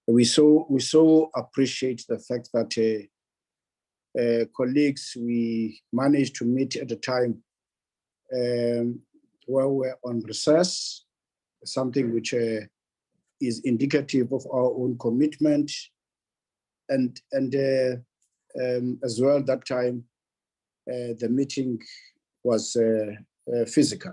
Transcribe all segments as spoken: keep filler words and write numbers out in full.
we so we so appreciate the fact that uh, uh, colleagues, we managed to meet at a time um, where we're on recess, something which uh, is indicative of our own commitment, and and uh, um, as well that time uh, the meeting was uh, uh, physical,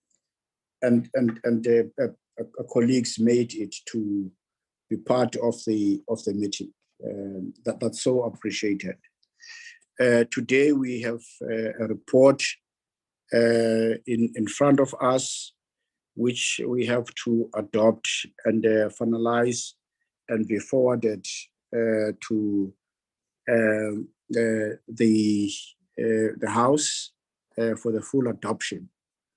and and and uh, uh, uh, colleagues made it to be part of the of the meeting. Um, that, that's so appreciated. Uh, today we have uh, a report uh, in in front of us, which we have to adopt and uh, finalize and be forwarded uh, to uh, the the, uh, the House uh, for the full adoption.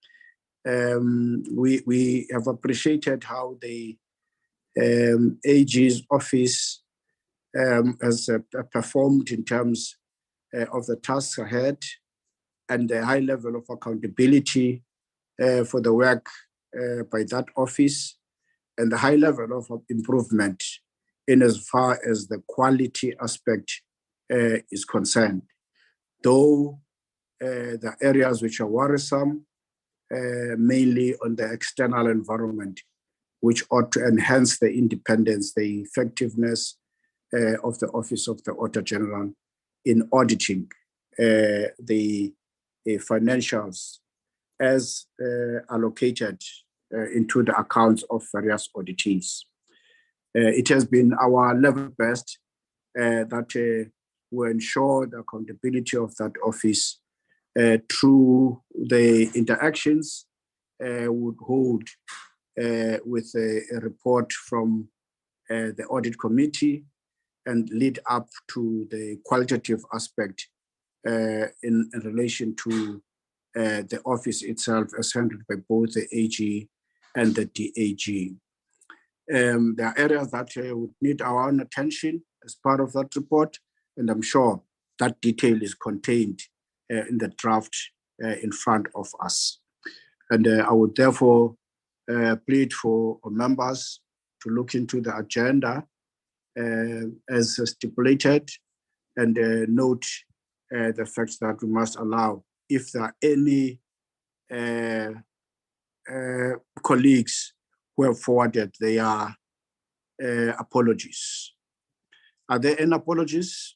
Um, we we have appreciated how the um, A G's office um, has uh, performed in terms uh, of the tasks ahead and the high level of accountability uh, for the work uh, by that office, and the high level of improvement in as far as the quality aspect uh, is concerned. Though uh, the areas which are worrisome, uh, mainly on the external environment, which ought to enhance the independence, the effectiveness uh, of the Office of the Auditor General in auditing uh, the uh, financials as uh, allocated uh, into the accounts of various auditees. Uh, it has been our level best uh, that uh, we ensure the accountability of that office uh, through the interactions uh, would hold uh, with a, a report from uh, the audit committee and lead up to the qualitative aspect uh, in, in relation to uh, the office itself as handled by both the A G and the D A G. Um, there are areas that uh, would need our own attention as part of that report, and I'm sure that detail is contained uh, in the draft uh, in front of us. And uh, I would therefore uh, plead for members to look into the agenda uh, as stipulated and uh, note uh, the fact that we must allow, if there are any uh, uh, colleagues who have forwarded their uh, apologies. Are there any apologies?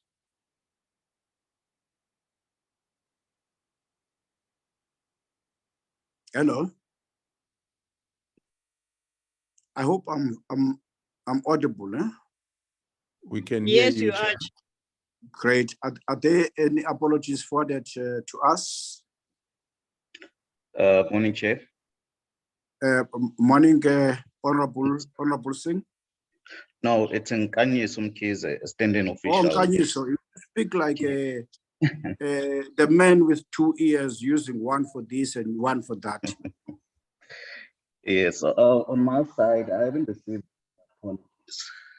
Hello? I hope I'm I'm I'm audible. Eh? We can yes, hear you. you are. Great. Are, are there any apologies forwarded uh, to us? Uh, morning, Chair. Uh, morning, uh, Honorable Honorable Singh. No, it's in Kanye Sumkize, a standing official. Oh, Kanye, so you speak like a, uh, the man with two ears, using one for this and one for that. Yes, uh, on my side, I haven't received apologies.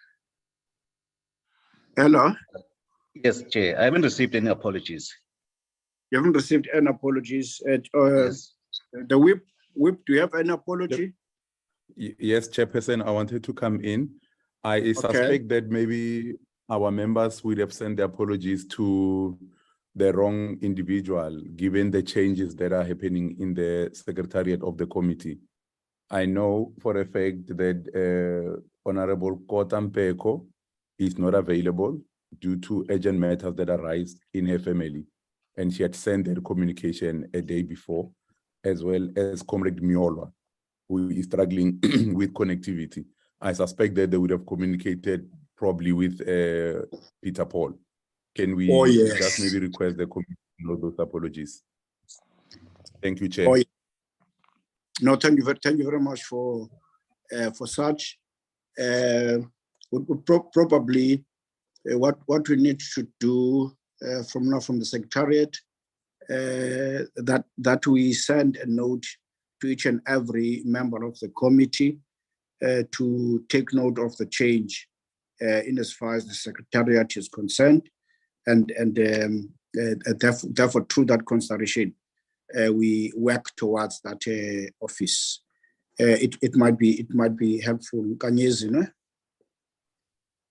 Hello? Yes, Chair, I haven't received any apologies. You haven't received any apologies. At, uh, Yes. The whip, whip, do you have any apology? Yes, Chairperson, I wanted to come in. I Okay. suspect that maybe our members would have sent the apologies to the wrong individual, given the changes that are happening in the secretariat of the committee. I know for a fact that uh, Honorable Kota Mpeko is not available due to urgent matters that arise in her family. And she had sent her communication a day before, as well as Comrade Miolwa, who is struggling with connectivity. I suspect that they would have communicated probably with uh, Peter Paul. Can we Oh, yes. just maybe request the committee to note those apologies? Thank you, Chair. Oh, yeah. No, thank you very, thank you very much for uh, for such. Uh, we, we pro probably uh, what what we need to do uh, from now from the Secretariat uh, that that we send a note to each and every member of the committee uh, to take note of the change uh, in as far as the Secretariat is concerned, and and um, uh, therefore, therefore through that consideration. Uh, we work towards that uh, office. Uh, it it might be it might be helpful. Kanyezi, no?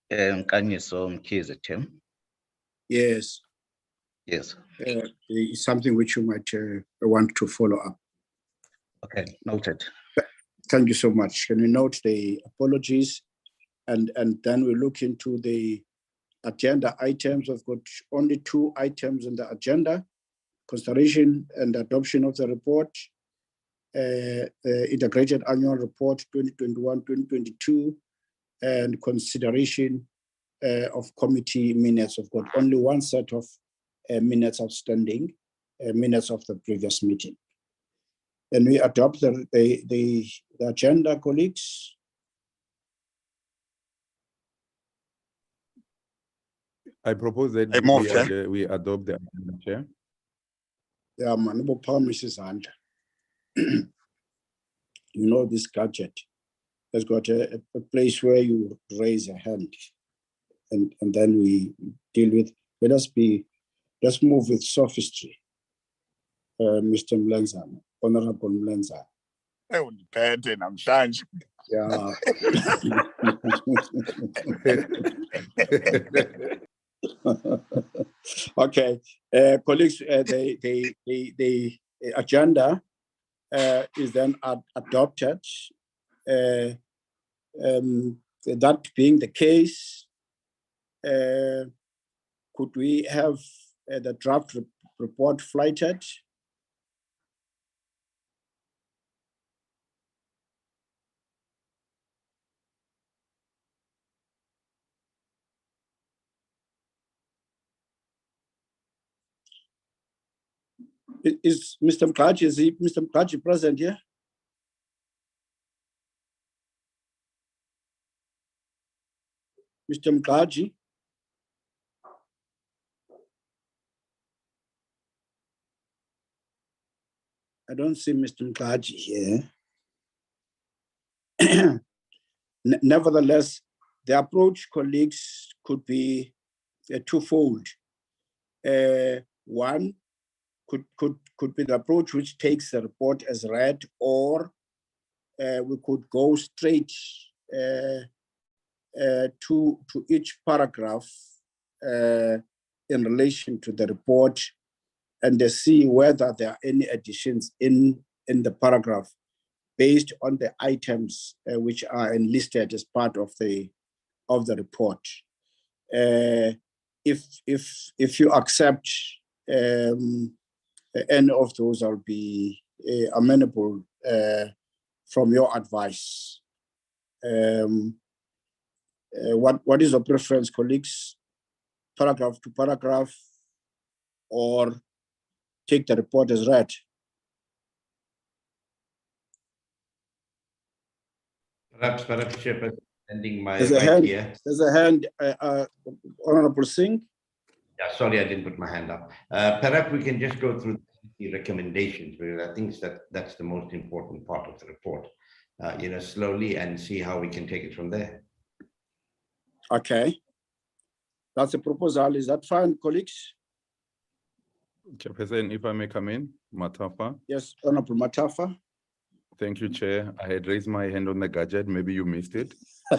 eh, Nkanyiso Mkhize, Tim. Yes, Yes. uh, it's something which you might uh, want to follow up. Okay, noted. Thank you so much. Can we note the apologies? And, and then we look into the agenda items. We've got only two items on the agenda: consideration and adoption of the report, uh, uh, integrated annual report twenty twenty-one twenty twenty-two, and consideration uh, of committee minutes. We've got only one set of uh, minutes outstanding, uh, minutes of the previous meeting. And we adopt the, the, the, the agenda, colleagues. I propose that I we, move, we, Chair. ad- we adopt the agenda, Chair. Yeah, man, no promises and you know this gadget has got a, a place where you raise a hand and, and then we deal with. Let us be, let's move with sophistry. Uh, Mister Mlenzana, Honorable Mlenzana. Undiphethe namhlanje. Yeah. Okay, uh, colleagues, uh, the, the, the, the agenda uh, is then ad adopted. Uh, um, that being the case, uh, could we have uh, the draft re report flighted? Is Mister Mkaji, is he, Mister Mkaji present here? Mister Mkaji? I don't see Mister Mkaji here. Nevertheless, the approach, colleagues, could be uh, twofold. Uh, one could, could, could be the approach which takes the report as read, or uh, we could go straight uh, uh, to, to each paragraph uh, in relation to the report and uh, see whether there are any additions in, in the paragraph based on the items uh, which are enlisted as part of the, of the report. Uh, if, if, if you accept um, any of those, I'll be uh, amenable uh, from your advice. Um, uh, what, what is your preference, colleagues? Paragraph to paragraph, or take the report as read? Perhaps, perhaps, Chairperson, ending my There's a right hand, here. there's a hand, uh, uh, Honorable Singh. Yeah, sorry, I didn't put my hand up. Uh, perhaps we can just go through the recommendations, because I think that that's the most important part of the report, uh, you know, slowly, and see how we can take it from there. Okay. That's a proposal. Is that fine, colleagues? Chairperson, if I may come in, Matafa. Yes, Honorable Matafa. Thank you, Chair. I had raised my hand on the gadget. Maybe you missed it.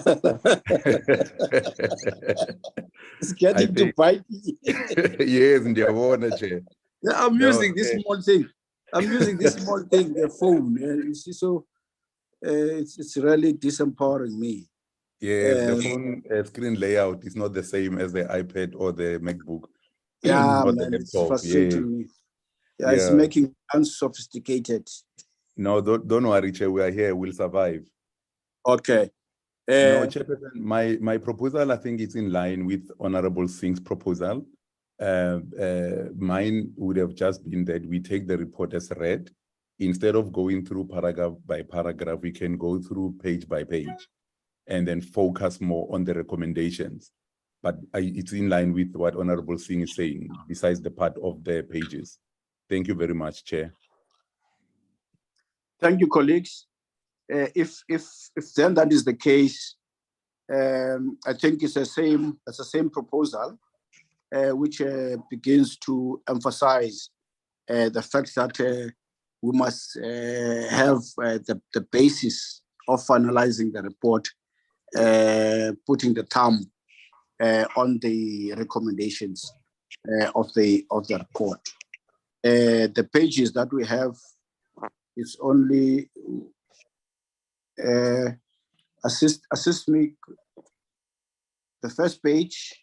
It's getting to bite me. Yes, Ndiabona, Chair. Yeah, I'm No, using this okay. small thing. I'm using this small thing, the phone. Uh, you see, so uh, it's it's really disempowering me. Yes, the Uh, phone uh, screen layout is not the same as the iPad or the MacBook. Yeah, or the man, it's laptop. frustrating Yeah. me. Yeah, it's Yeah. making unsophisticated. No, don't, don't worry, Chair. We are here. We'll survive. Okay. No, Uh, Chairperson, my, my proposal, I think it's in line with Honorable Singh's proposal. Uh, uh, mine would have just been that we take the report as read. Instead of going through paragraph by paragraph, we can go through page by page and then focus more on the recommendations. But I, it's in line with what Honorable Singh is saying, besides the part of the pages. Thank you very much, Chair. Thank you, colleagues. Uh, if if if then that is the case, um, I think it's the same. It's the same proposal, uh, which uh, begins to emphasize uh, the fact that uh, we must uh, have uh, the the basis of finalizing the report, uh, putting the thumb uh, on the recommendations uh, of the of the report. Uh, the pages that we have is only uh, assist assist me. The first page.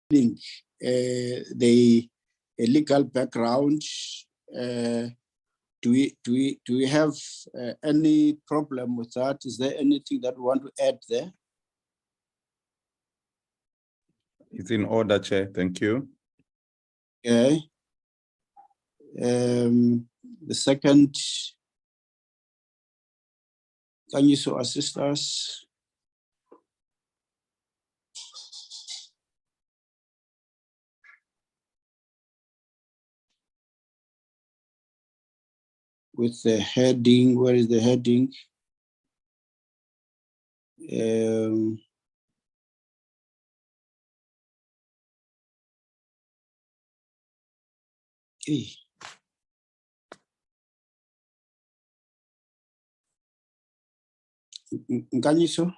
link uh, the a legal background. Uh, do we do we do we have uh, any problem with that? Is there anything that we want to add there? It's in order, Chair. Thank you. Okay. Um, the second, can you so assist us? With the heading, where is the heading? Um, eh. Nkanyiso?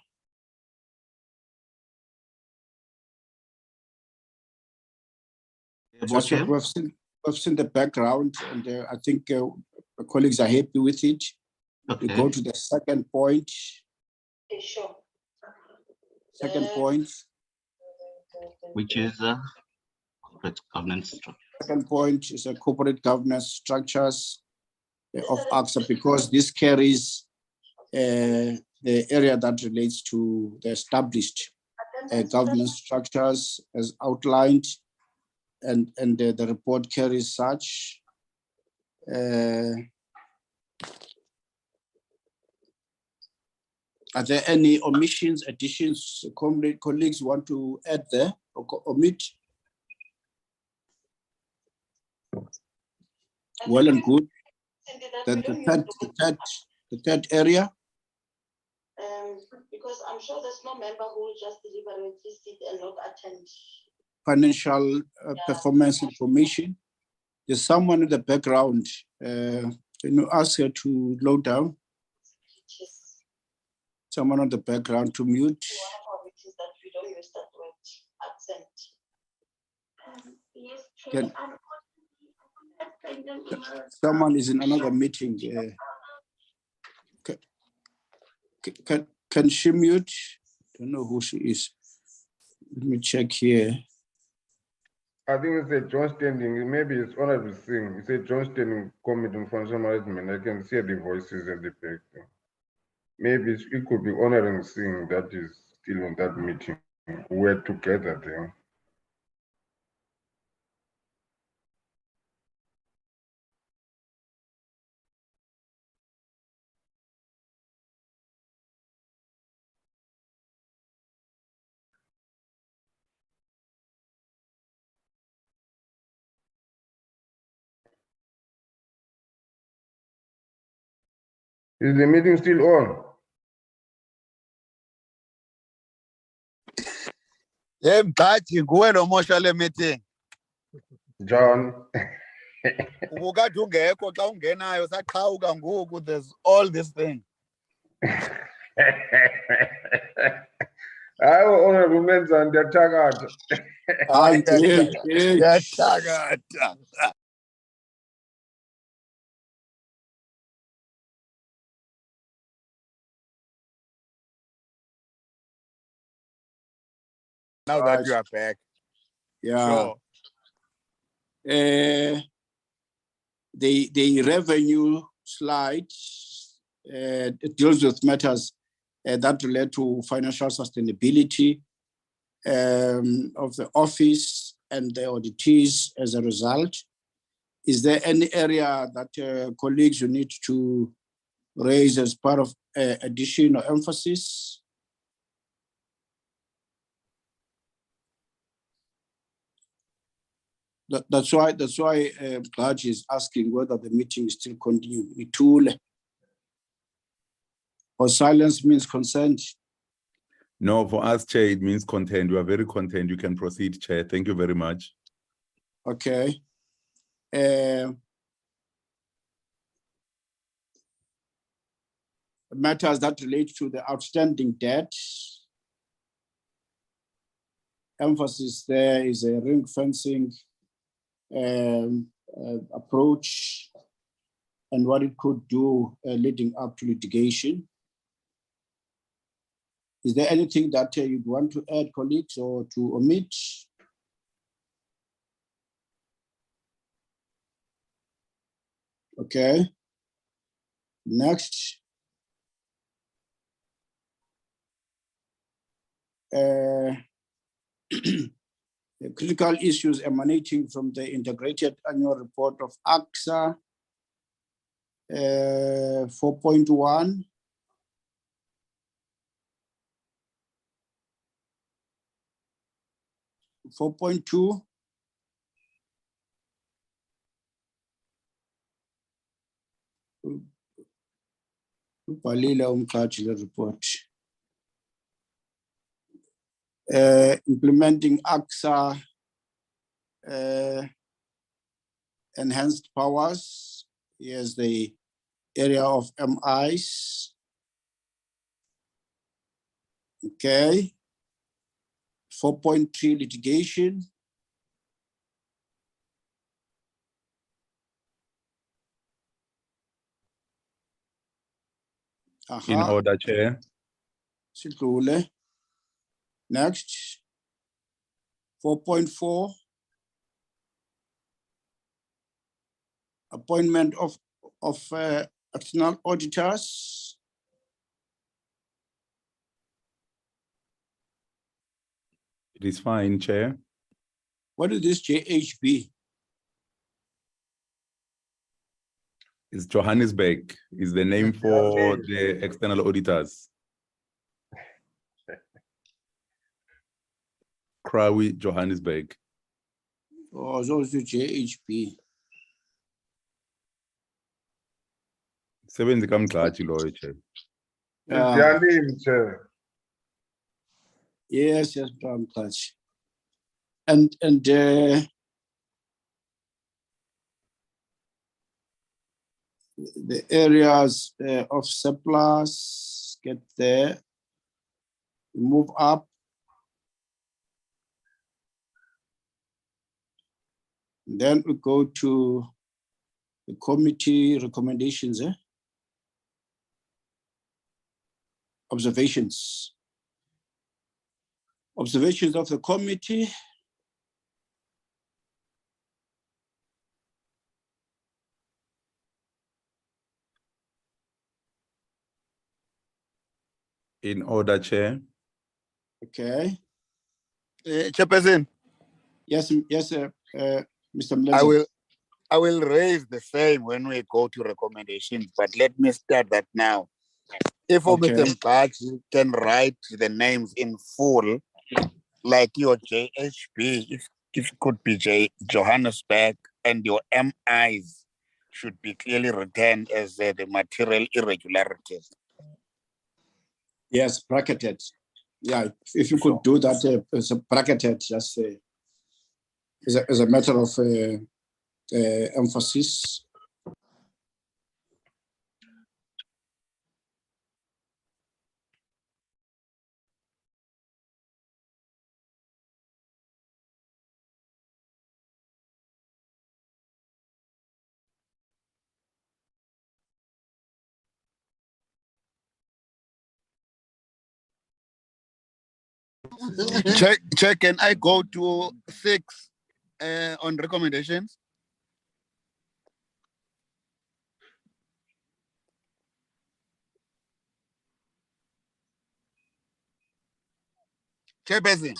Just what we've seen, we've seen the background, and uh, I think uh, the colleagues are happy with it. Okay. We go to the second point. Okay, sure. Second Uh, point. Which is uh, corporate governance structure. Second point is a corporate governance structures of AXA, because this carries uh, the area that relates to the established uh, governance structures as outlined, and, and uh, the report carries such. Uh, are there any omissions, additions, colleagues want to add there or omit? Well and good. Then the third, the third, the third area. Um, because I'm sure there's no member who will just deliberately sit and not attend. Financial uh, yeah. performance information. There's someone in the background. Uh, can you ask her to load down? Someone on the background to mute. One of our meetings that we don't use that word accent. Um, yes, Can, someone is in another meeting. Uh, can, can, can she mute? Don't know who she is. Let me check here. I think it's a John Standing. Maybe it's Honorable Singh. It's a John Standing Committee on Financial Management. I can see the voices in the back. Maybe it could be Honorable Singh that is still in that meeting. We're together there. Is the meeting still on? Hey, Mkachi, nguwe lo mosha le meeting. John. Ubukade ungekho xa ungenayo saqhawuka ngoku, there's all this thing. Hayi honorable menza ndiyathakatha. Hayi ndiyathakatha. Now that you are back. Yeah. Sure. Uh, the, the revenue slide uh, it deals with matters uh, that relate to financial sustainability um, of the office and the auditees as a result. Is there any area that uh, colleagues you need to raise as part of uh, addition or emphasis? That, that's why that's why uh, Raj is asking whether the meeting is still continuing. Itule. Or silence means consent. No, for us, Chair, it means content. You are very content. You can proceed, Chair. Thank you very much. Okay. Uh, matters that relate to the outstanding debt. Emphasis there is a ring fencing um, uh, approach and what it could do uh, leading up to litigation. Is there anything that uh, you'd want to add, colleagues, or to omit? Okay. Next. Uh, the critical issues emanating from the integrated annual report of AXA, uh, four point one. four point two. Ubhalile umqashi le report. Uh, implementing AXA uh, enhanced powers. Here's the area of M Is. Okay. four point three litigation. In Aha. order, Chair. Sidlule. Next. four point four. Appointment of, of uh, external auditors. It is fine, Chair. What is this J H B? It's Johannesburg is the name for the external auditors. Krawi, Johannesburg. Oh, so it's the J H B. Seven zikamgxathi loyo, Chair. It's Yeah. their name, Chair. Yes, yes, Bram Clutch. And and uh, the areas uh, of surplus get there, move up. Then we go to the committee recommendations, eh? Observations. Observations of the committee. In order, Chair. Okay. Uh, Chairperson, Yes, yes, uh, uh, Mister I Mlenze. will I will raise the same when we go to recommendations, but let me start that now. If Okay. Mister Mkachi can write the names in full, like your J H B, if if it could be J Johannesburg, and your M Is should be clearly written as uh, the material irregularities. Yes, bracketed. Yeah, if- if you could do that uh, as a bracketed, just uh, as, a, as a matter of uh, uh, emphasis. Check, check, can I go to six uh, on recommendations? Chairperson,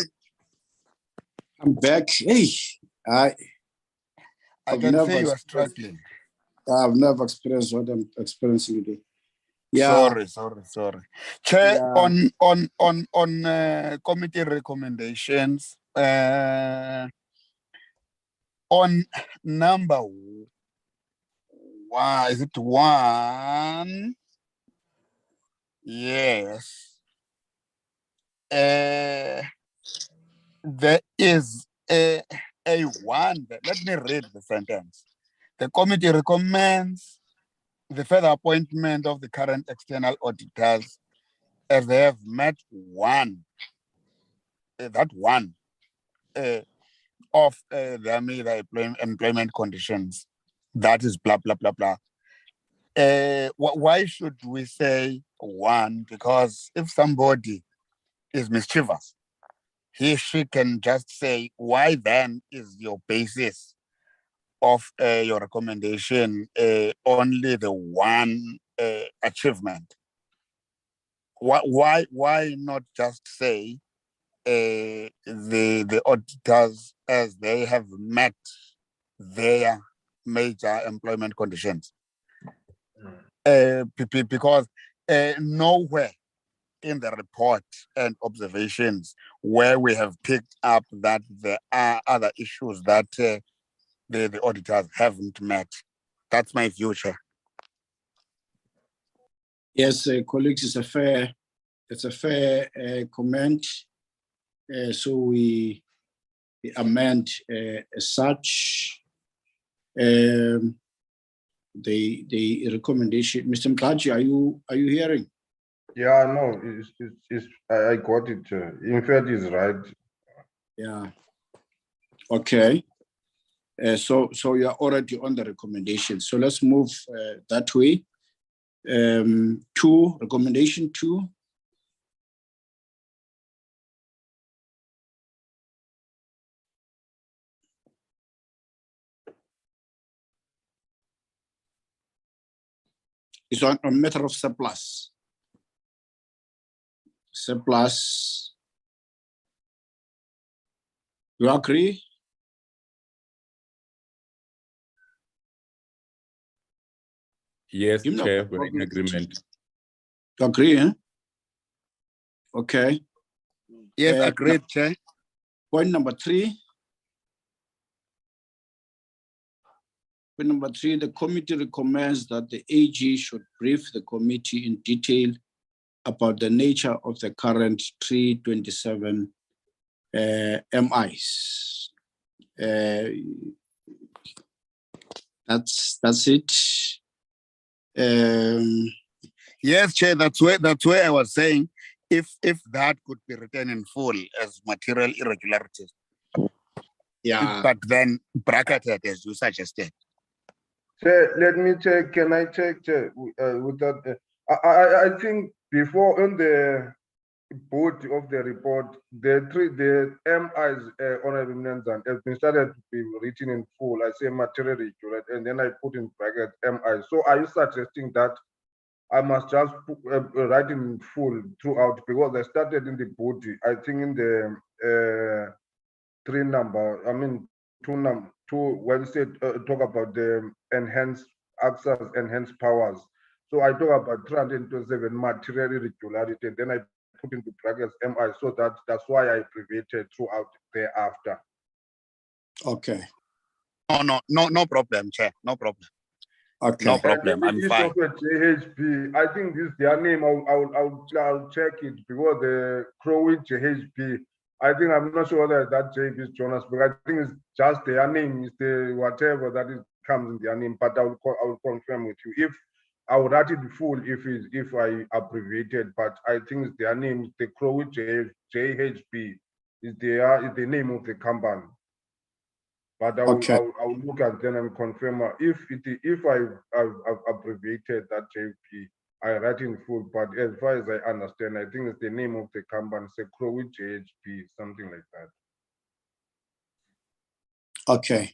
I'm back. Hey, I, I I've can never see you are experienced- struggling. I've never experienced what I'm experiencing today. Yeah. Sorry, sorry, sorry. Chair, Yeah. on on on on uh, committee recommendations, uh, on number one, is it one? Yes. Uh, there is a, a one. Let me read the sentence. The committee recommends the further appointment of the current external auditors as they have met one, uh, that one uh, of uh, their media employment, employment conditions. That is blah, blah, blah, blah. Uh, wh- why should we say one? Because if somebody is mischievous, he she can just say, why then is your basis of uh, your recommendation uh, only the one uh, achievement? Why, why, why not just say uh, the the auditors as they have met their major employment conditions? Uh, be- be- because uh, nowhere in the report and observations where we have picked up that there are other issues that uh, the, the auditors haven't met. That's my view, Chair. Yes, uh, colleagues, it's a fair, it's a fair uh, comment. Uh, so we, we amend uh, as such um, the the recommendation. Mister Mkaji, are you are you hearing? Yeah, no, it's, it's, it's, I I got it. uh, In fact, it's right. Yeah. Okay. Uh, so so you are already on the recommendation. So let's move uh, that way. Um, two, recommendation two. Is on a matter of surplus. Surplus. You agree? Yes, You know, Chair, we're in agreement. You agree, eh? Okay. Yes, Uh, agreed, Chair. Point number three. Point number three, the committee recommends that the A G should brief the committee in detail about the nature of the current three twenty-seven uh, M Is. Uh, that's that's it. Um, Yes, Chair, that's where that's where I was saying if if that could be written in full as material irregularities, yeah. but then bracketed as you suggested. Chair, let me check. Can I check, Chair, uh, with that? uh, I, I, I think before on the body of the report, the three, the M Is, uh, Honorable Nanzan, has been started to be written in full. I say material irregular, and then I put in bracket M I. So are you suggesting that I must just put, uh, write in full throughout? Because I started in the body, I think in the uh, three number, I mean, two num two, when you said uh, talk about the enhanced access, enhanced powers. So I talk about three hundred twenty-seven material irregularity, and then I put into brackets M I, so that that's why I abbreviated throughout thereafter. Okay. No, no, no, no problem, Chair. No problem. Okay. No problem. I'm It's fine. also J H P. I think this their name. I'll, I'll, I'll, I'll check it because the Crowe J H P. I think I'm not sure whether that J P is Jonas, but I think it's just their name. Is the whatever that is comes in their name. But I will, I will confirm with you if I would write it full if it, if I abbreviated. But I think it's their name. The Crowe J H P is their is the name of the company. But I will, Okay. I will, I will look at them and confirm uh, if it if I I've, I've abbreviated that J P, I write in full. But as far as I understand, I think it's the name of the company, it's a Crowe J H P, something like that. Okay.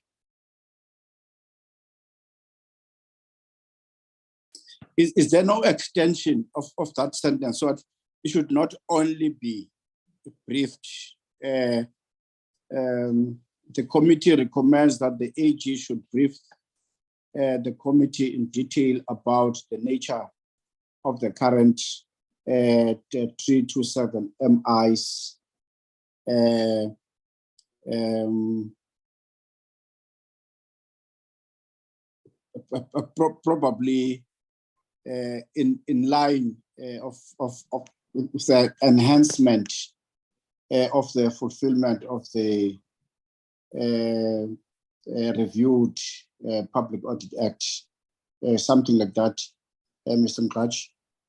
Is, is there no extension of, of that sentence? So it should not only be briefed. Uh, um, the committee recommends that the A G should brief uh, the committee in detail about the nature of the current uh, three twenty-seven M Is. Uh, um, probably uh, in in line uh, of, of of the enhancement uh, of the fulfillment of the uh, uh, reviewed uh, Public Audit Act, uh, something like that, uh, Mister Mkaji.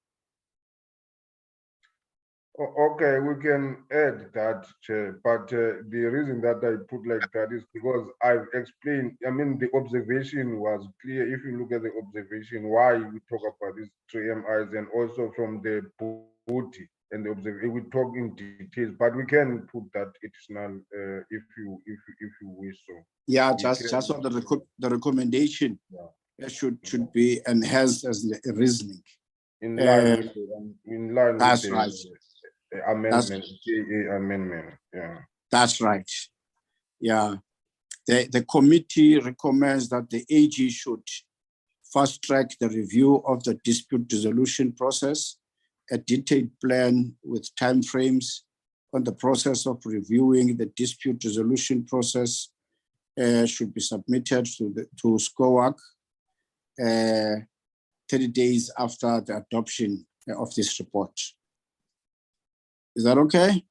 Okay, we can add that, Chair, but uh, the reason that I put like that is because I've explained, I mean, the observation was clear. If you look at the observation, why we talk about these three M Is, and also from the booty, and the observ, we talk in details, but we can put that additional uh, if you if you if you wish so. Yeah, We just, can- just on the, reco- the recommendation Yeah. uh, should, should be enhanced as the reasoning. In line Uh, with the, um, in line that's with the, right. the amendment, K A amendment. Yeah. That's right. Yeah. The, the committee recommends that the A G should fast track the review of the dispute resolution process. A detailed plan with timeframes on the process of reviewing the dispute resolution process uh, should be submitted to, the, to SCOAC uh, thirty days after the adoption of this report. Is that okay?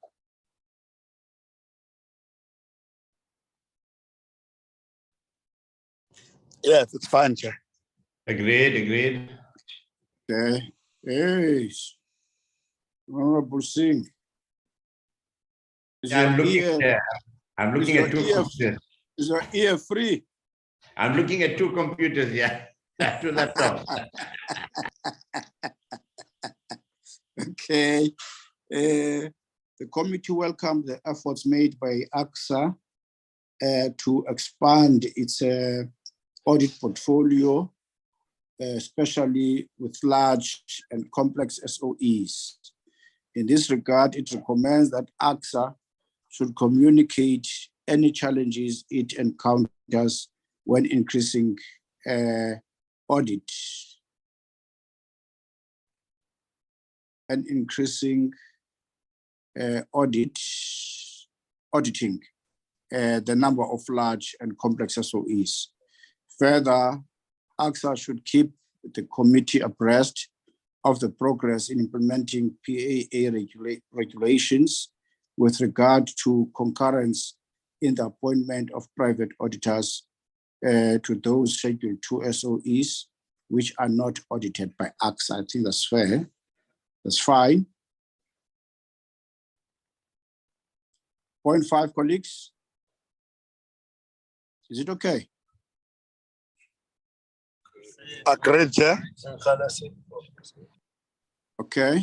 Yes, it's fine, Chair. Agreed, agreed. Okay. Yes. Honorable Singh. Is Yeah, I'm your looking, ear, yeah, I'm looking is at your two ear- computers. is your ear free? I'm looking at two computers, yeah, two laptops. Okay. Uh, the committee welcomed the efforts made by AXA uh, to expand its uh, audit portfolio, uh, especially with large and complex S O Es. In this regard, it recommends that AXA should communicate any challenges it encounters when increasing uh, audit and increasing uh, audit, auditing uh, the number of large and complex S O Es. Further, AXA should keep the committee abreast of the progress in implementing P A A regula regulations with regard to concurrence in the appointment of private auditors uh, to those Schedule two S O Es which are not audited by AXA. I think that's fair. That's fine. Point five, colleagues. Is it okay? Agreed, Chair. Okay.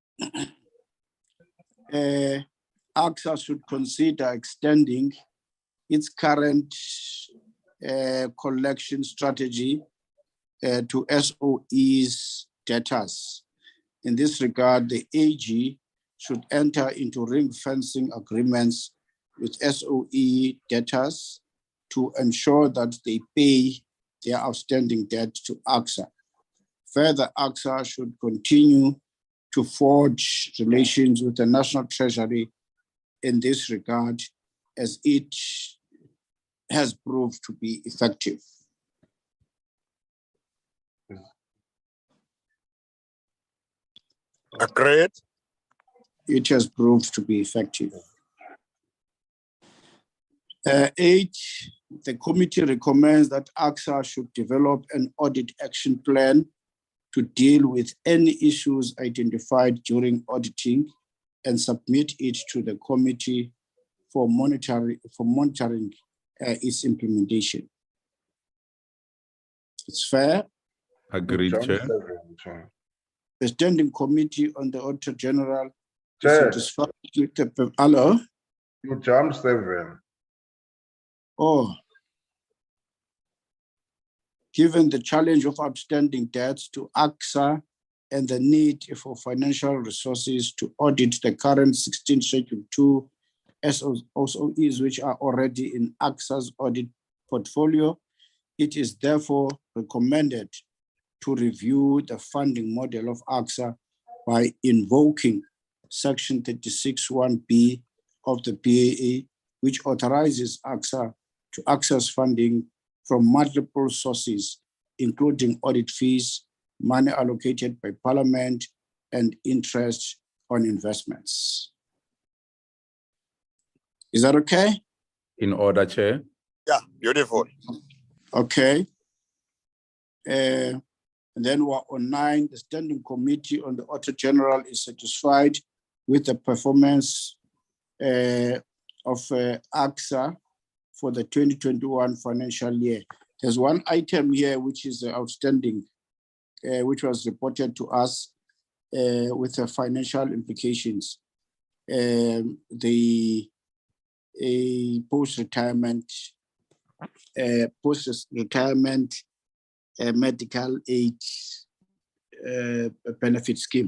uh, AXA should consider extending its current uh, collection strategy uh, to S O Es debtors. In this regard, the A G should enter into ring fencing agreements with S O E debtors to ensure that they pay their outstanding debt to AXA. Further, AXA should continue to forge relations with the National Treasury in this regard, as it has proved to be effective. Agreed. It has proved to be effective. Uh, eight, the committee recommends that AXA should develop an audit action plan to deal with any issues identified during auditing and submit it to the committee for monitoring, for monitoring uh, its implementation. It's fair. Agreed, John Chair. seven, Chair. The Standing Committee on the Auditor General is Chair. satisfied with the, hello? You jumped seven. Oh. Given the challenge of outstanding debts to AXA and the need for financial resources to audit the current sixteen Schedule two S O Es which are already in AXA's audit portfolio, it is therefore recommended to review the funding model of AXA by invoking Section thirty-six one B of the P A A, which authorizes AXA to access funding from multiple sources, including audit fees, money allocated by Parliament, and interest on investments. Is that okay? In order, Chair. Yeah, beautiful. Okay. Uh, and then we're on nine, the Standing Committee on the Auditor General is satisfied with the performance uh, of uh, AXA for the twenty twenty-one financial year. There's one item here which is outstanding, uh, which was reported to us. uh, with the financial implications. Um, the a post-retirement uh, post-retirement uh, medical aid uh, benefit scheme.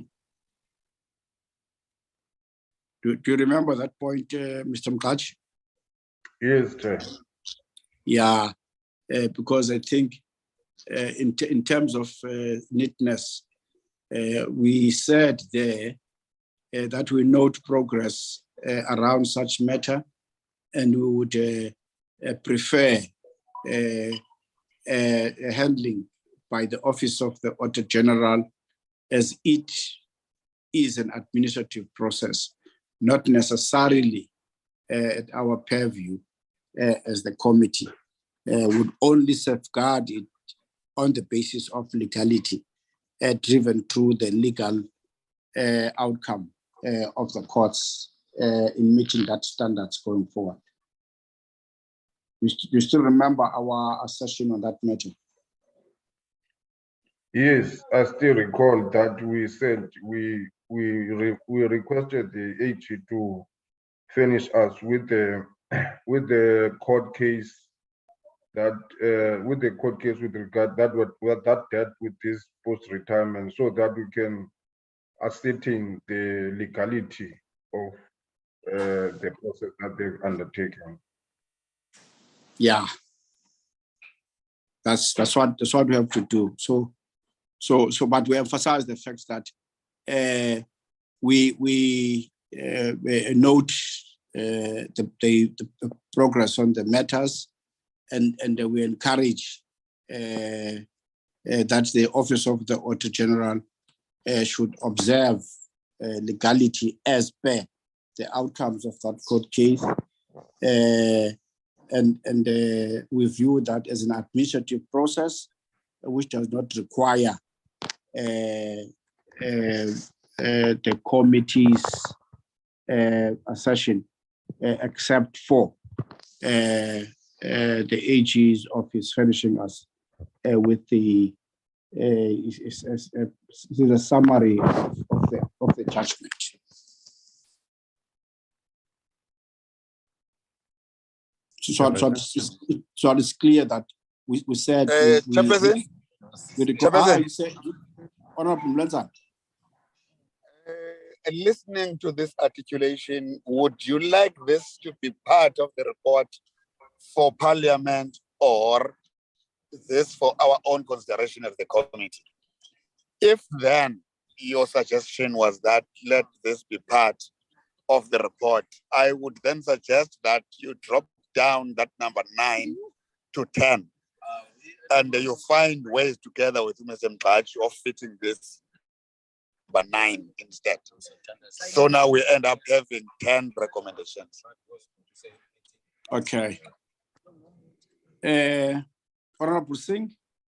Do, do you remember that point, uh, Mister Mkachi? Yes, Chair. Yeah, uh, because I think uh, in, t in terms of uh, neatness, uh, we said there uh, that we note progress uh, around such matter, and we would uh, uh, prefer uh, uh, handling by the Office of the Auditor General, as it is an administrative process, not necessarily uh, at our purview uh, as the committee, uh, would only safeguard it on the basis of legality, uh, driven through the legal uh, outcome uh, of the courts uh, in meeting that standards going forward. You, st you still remember our assertion on that matter? Yes, I still recall that we said we we re, we requested the A G to finish us with the with the court case that uh, with the court case with regard that what what that dealt with this post retirement, so that we can ascertain the legality of uh, the process that they've undertaken. Yeah, that's that's what that's what we have to do. So, so so, but we emphasize the fact that uh, we we uh, note uh, the, the the progress on the matters, and and we encourage uh, uh, that the Office of the Auditor General uh, should observe uh, legality as per the outcomes of that court case. Uh, And, and uh, we view that as an administrative process which does not require uh, uh, uh, the committee's uh, assertion, uh, except for uh, uh, the A G's office furnishing us uh, with the uh, is, is, is, uh, is a summary of, of, the, of the judgment. So, so, it's, so it's clear that we, we said Uh, we, Chairperson? we, we, we Chairperson? ah, you said, Honorable Mlenza. Uh, listening to this articulation, would you like this to be part of the report for Parliament, or this for our own consideration as the committee? If then your suggestion was that let this be part of the report, I would then suggest that you drop down that number nine to ten, and you find ways together with Mister Mkachi of fitting this number nine instead. So now we end up having ten recommendations. Okay. Uh, Honorable Singh.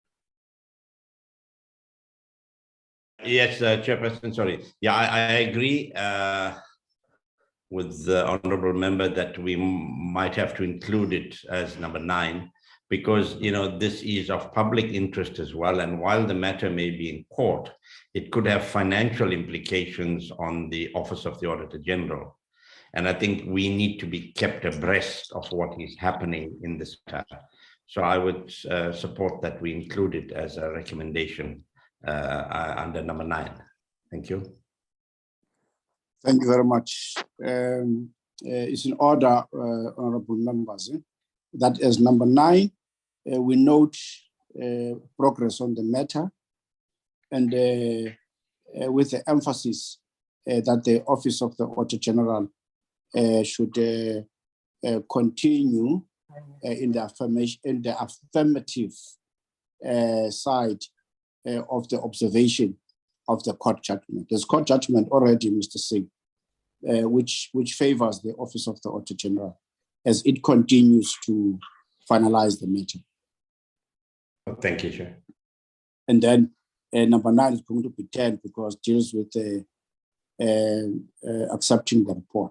Yes, uh, Chairperson, sorry. Yeah, I, I agree uh, with the honorable member that we might have to include it as number nine, because, you know, this is of public interest as well. And while the matter may be in court, it could have financial implications on the Office of the Auditor General. And I think we need to be kept abreast of what is happening in this matter. So I would uh, support that we include it as a recommendation uh, under number nine. Thank you. Thank you very much. Um, uh, it's in order, uh, honorable members, eh? That is number nine. Uh, we note uh, progress on the matter, and uh, uh, with the emphasis uh, that the Office of the Auditor General uh, should uh, uh, continue uh, in the affirmation, in the affirmative uh, side uh, of the observation of the court judgment. There's court judgment already, Mister Singh, uh, which which favors the Office of the Auditor General as it continues to finalize the matter. Thank you, Chair. And then uh, number nine is going to be ten because it deals with uh, uh, uh, accepting the report.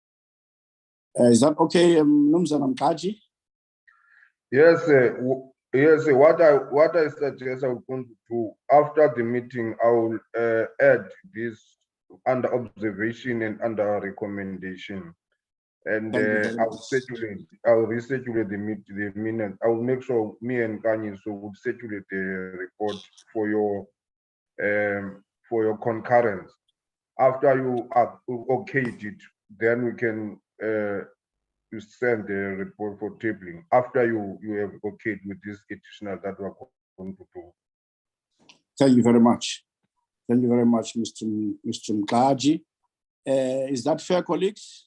Uh, is that okay, um, Nomzana Mkachi? Yes, uh, Yes, what I what I suggest I would want to do after the meeting, I will uh, add this under observation and under recommendation, and Thank you uh, very I will much. circulate. I will recirculate the meet the minutes. I will make sure me and Kanye so would circulate the report for your um for your concurrence. After you have okayed it, then we can uh you send the report for tabling after you you have okayed with this additional that we're going to do. Thank you very much. Thank you very much, Mister M- Mister Mkaji. Uh, is that fair, colleagues?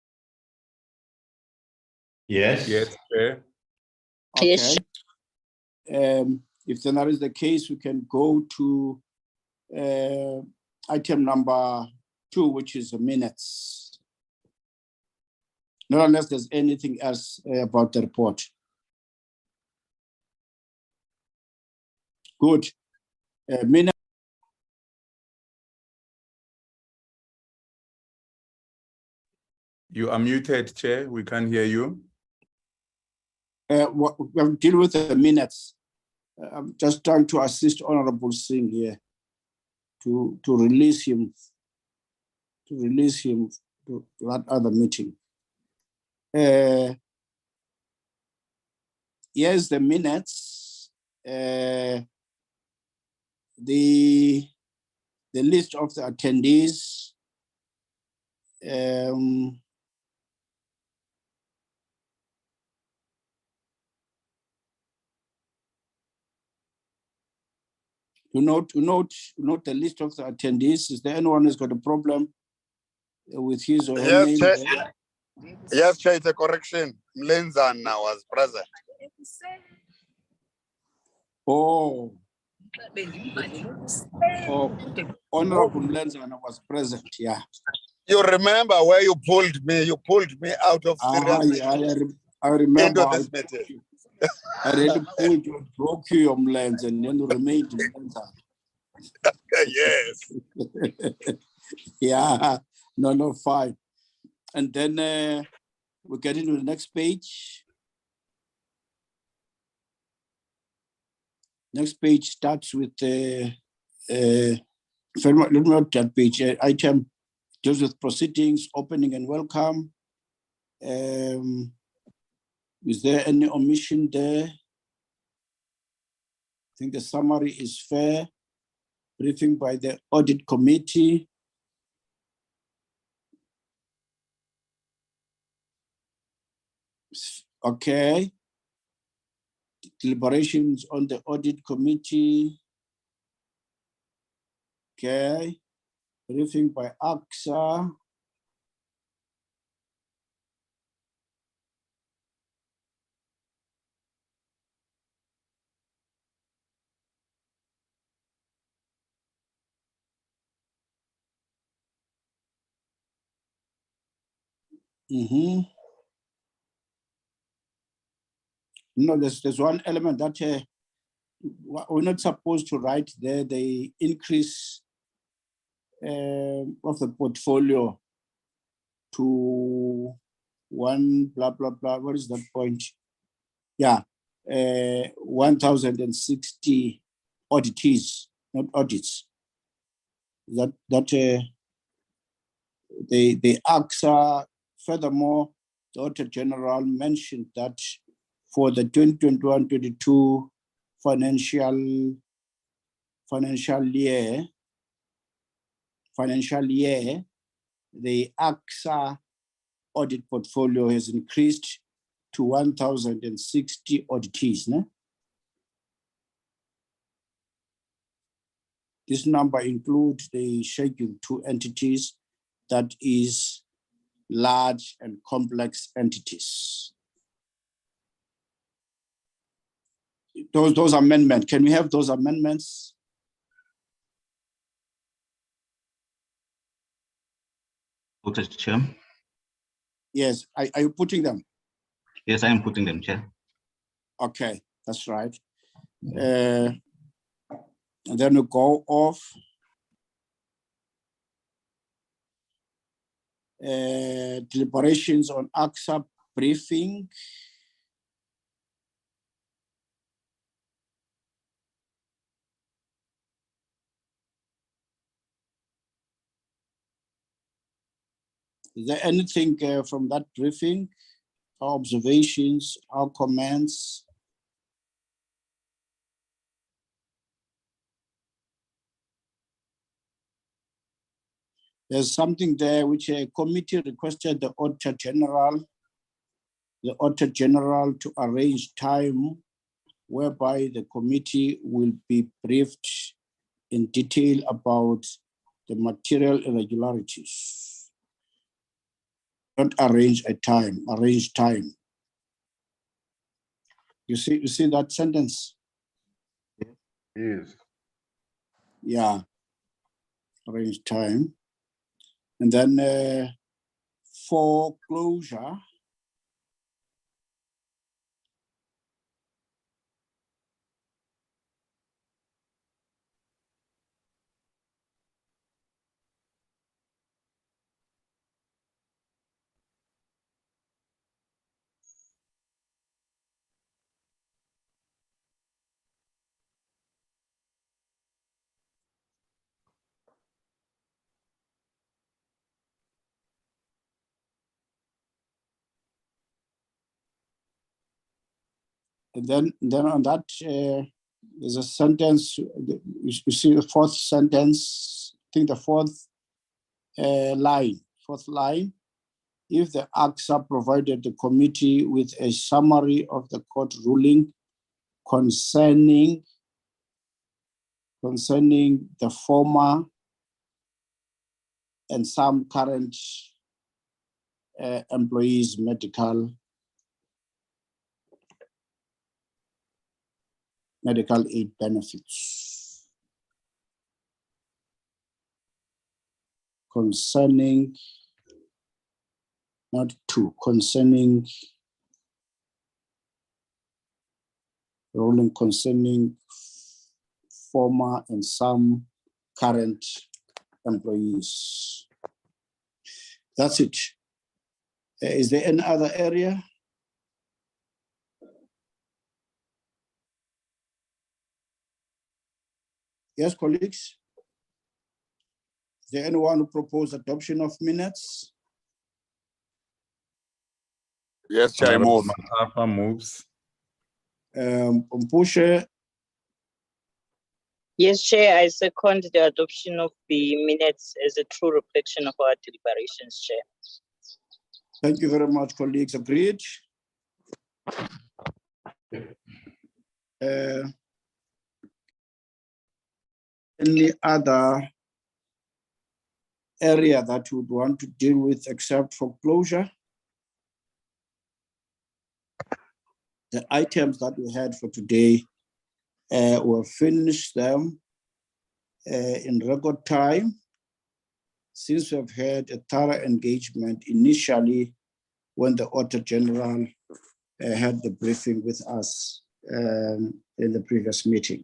Yes. Yes, Chair. Okay. Um, if then that is the case, we can go to uh, item number two, which is the minutes. Not unless there's anything else uh, about the report. Good. Uh, minutes. You are muted, Chair. We can't hear you. Uh, what, we'll deal with the minutes. Uh, I'm just trying to assist Honorable Singh here to, to release him, to release him to that other meeting. Uh, here's the minutes. Uh, the, the list of the attendees. Um, to note, to note, to note the list of the attendees. Is there anyone who's got a problem with his or her Yes, name? Chair. there? Yes, Chair, it's a correction. Mlenzana was present. Oh, oh, Honorable Mlenzana was present, yeah. You remember where you pulled me? You pulled me out of Ah, seriousness yeah, I, re- I remember. into I, this meeting. I really pulled you, broke you your lens, and then you remained in Mlenzana. Yes. Yeah, no, no, fine. And then uh, we get into the next page. Next page starts with uh, uh, let me not that page. Uh, item deals with proceedings, opening and welcome. Um, is there any omission there? I think the summary is fair. Briefing by the audit committee. Okay. Deliberations on the audit committee. Okay. Briefing by A X A. Mm-hmm. No, there's, there's one element that uh, we're not supposed to write there, the increase uh, of the portfolio to one blah, blah, blah. What is that point? Yeah, uh, one thousand sixty auditees, not audits. That, that uh, the, the A X A, furthermore, the Auditor General mentioned that for the twenty twenty-one twenty-two financial financial year, financial year, the A X A audit portfolio has increased to one thousand sixty auditees. No? This number includes the Schedule two entities, that is large and complex entities. Those, those amendments, can we have those amendments? Noted, Chair. Yes, are, are you putting them? Yes, I am putting them, Chair. Okay, that's right. Uh, and then we go off. Uh, deliberations on A X A briefing. Is there anything uh, from that briefing, our observations, our comments? There's something there which a committee requested the Auditor General, the Auditor General to arrange time whereby the committee will be briefed in detail about the material irregularities. Don't arrange a time, arrange time. You see, you see that sentence? Yes. Yeah, arrange time. And then uh, foreclosure. And then, then on that, uh, there's a sentence, you, you see the fourth sentence, I think the fourth uh, line, fourth line. If the A C S A provided the committee with a summary of the court ruling concerning, concerning the former and some current uh, employees' medical medical aid benefits. Concerning, not two, concerning, ruling concerning former and some current employees. That's it. Uh, is there any other area? Yes, colleagues? Is there anyone who propose adoption of minutes? Yes, Chair, I move. Alpha moves. Um, Mpushe, Yes, Chair, I second the adoption of the minutes as a true reflection of our deliberations, Chair. thank you very much, colleagues. Agreed. Uh, any other area that you would want to deal with except foreclosure? The items that we had for today, uh, we'll finish them uh, in record time, since we've had a thorough engagement initially when the Auditor General uh, had the briefing with us um, in the previous meeting.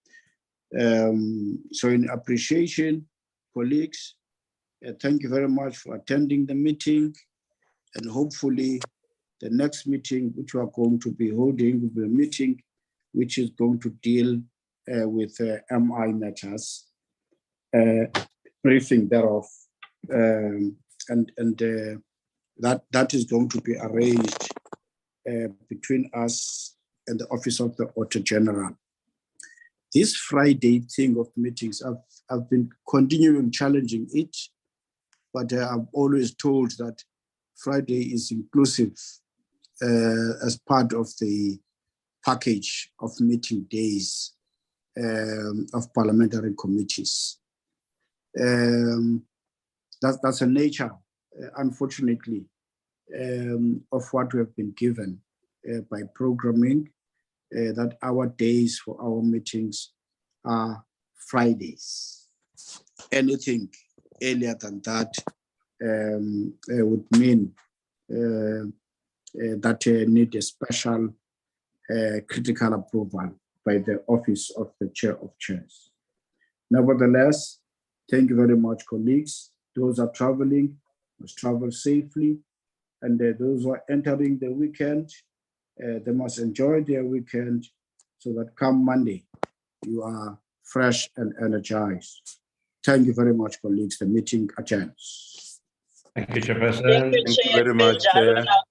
Um, so in appreciation, colleagues, uh, thank you very much for attending the meeting, and hopefully the next meeting which we are going to be holding will be a meeting which is going to deal uh, with uh, M I matters, uh, briefing thereof, um, and, and uh, that, that is going to be arranged uh, between us and the Office of the Auditor General. This Friday thing of meetings, I've, I've been continuing challenging it, but uh, I'm always told that Friday is inclusive uh, as part of the package of meeting days um, of parliamentary committees. Um, that, that's a nature, uh, unfortunately, um, of what we have been given uh, by programming, uh, that our days for our meetings are Fridays. Anything earlier than that um, uh, would mean uh, uh, that uh, need a special uh, critical approval by the Office of the Chair of Chairs. Nevertheless, thank you very much, colleagues. Those are traveling must travel safely, and uh, those who are entering the weekend, uh, they must enjoy their weekend so that come Monday, you are fresh and energized. Thank you very much, colleagues. The meeting adjourns. Thank you, Chairperson. Thank you, Thank you Chair. very much, Benjalo Chair. na